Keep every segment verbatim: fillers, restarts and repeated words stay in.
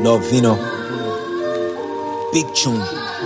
Love Vino, big tune.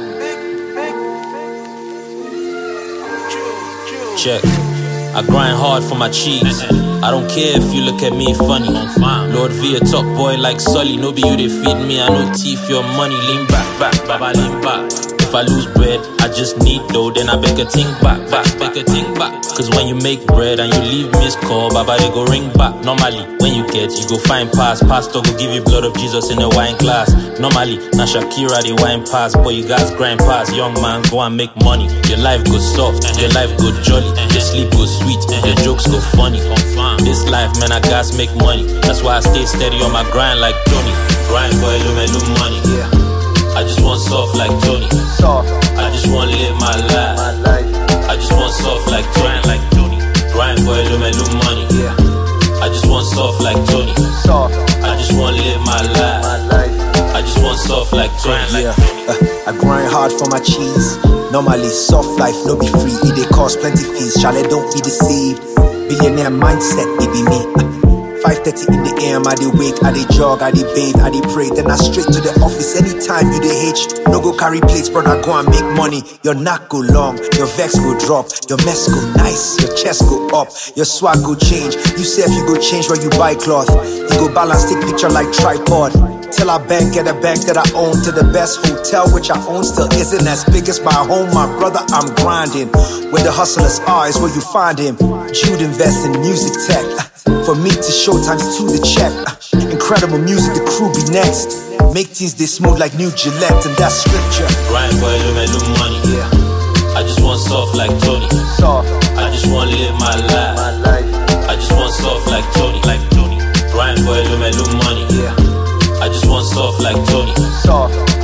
Check. I grind hard for my cheese. I don't care if you look at me funny. Lord V, a top boy like Sully. No be you they feed me, I no teeth your money. Lean back, back, baba, lean back. If I lose bread, I just need dough. Then I beg a ting back, back, beg a ting back. Cause when you make bread and you leave missed call, baba they go ring back. Normally, when you get, you go find pass. Pastor go give you blood of Jesus in a wine glass. Normally, na Shakira the wine pass. But you guys grind pass. Young man, go and make money. Your life go soft, your life go jolly. Your sleep go sweet, your jokes go funny. This life, man, I gotta make money. That's why I stay steady on my grind like Tony. Grind for a little, little money. Yeah. I just want soft like Tony. Soft. I just want to live my life. My life. I just want soft like Tony. Like Tony. Grind for a little, little money. Yeah. I just want soft like Tony. Soft. I just want to live my life. My life. I just want soft like Tony. Yeah, uh, I grind hard for my cheese. Normally, soft life no be free. It dey cost plenty fees. Charlie, don't be deceived. Billionaire mindset, it be me. Uh, five thirty in the A M, I dey wake, I dey jog, I dey bathe, I dey pray. Then I straight to the office. Anytime you dey H, no go carry plates, brother, go and make money. Your knock go long, your vex go drop, your mess go nice, your chest go up, your swag go change. You say if you go change where you buy cloth, you go balance, take picture like tripod. Till I bank, get a bank that I own, to the best hotel which I own still isn't as big as my home. My brother, I'm grinding. Where the hustlers are is where you find him. Jude invest in music tech. For me to show times two the check. Incredible music, the crew be next. Make things they smooth like new Gillette, and that's scripture. Grind for a little, little money. Yeah. I just want soft like Tony. Soft. I just want to live my life. My life. I just want soft like Tony. Like Tony. Grind for a little, little money. Yeah. I just want soft like Tony. Soft.